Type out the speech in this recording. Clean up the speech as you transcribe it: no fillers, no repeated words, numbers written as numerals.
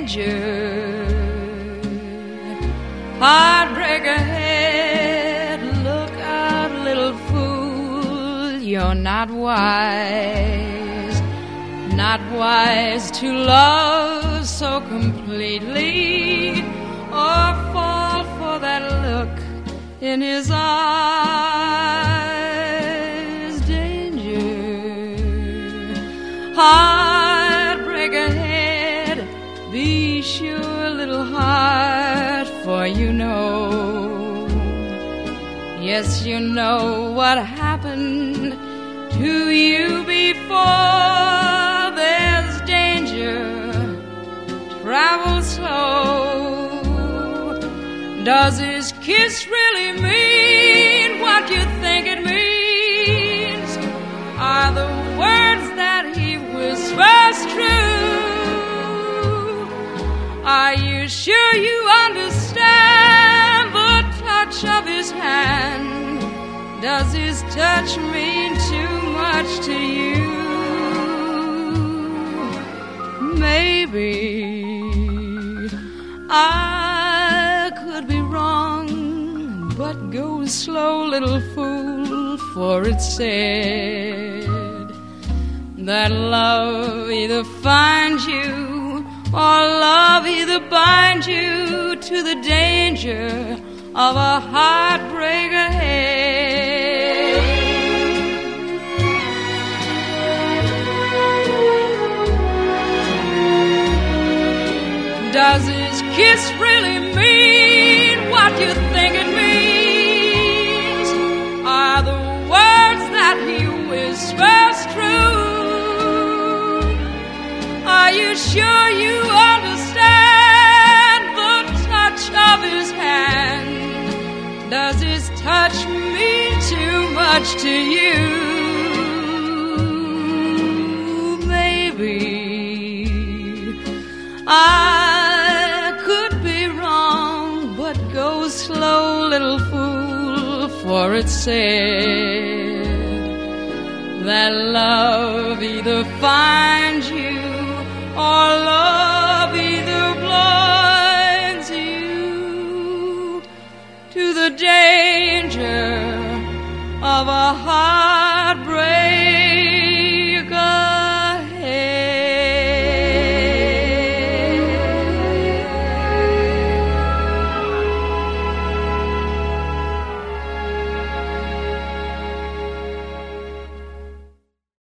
danger. Heartbreak ahead, look out, little fool, you're not wise to love so completely, or fall for that look in his eyes. Danger, heartbreak ahead, be sure, little heart, for you know, yes, you know what happened to you before. There's danger, travel slow. Does his kiss really mean what you think it means? Are the words that he whispers true? Are you sure you understand the touch of his hand? Does his touch mean too much to you? Maybe I could be wrong, but go slow, little fool, for it's said that love either finds you or love either binds you to the danger of a heartbreak ahead. Does his kiss really mean what you think it means? Are the words that he whispers true? Are you sure you understand the touch of his hand? Does his touch mean too much to you? Maybe I could be wrong, but go slow, little fool, for it's said that love either finds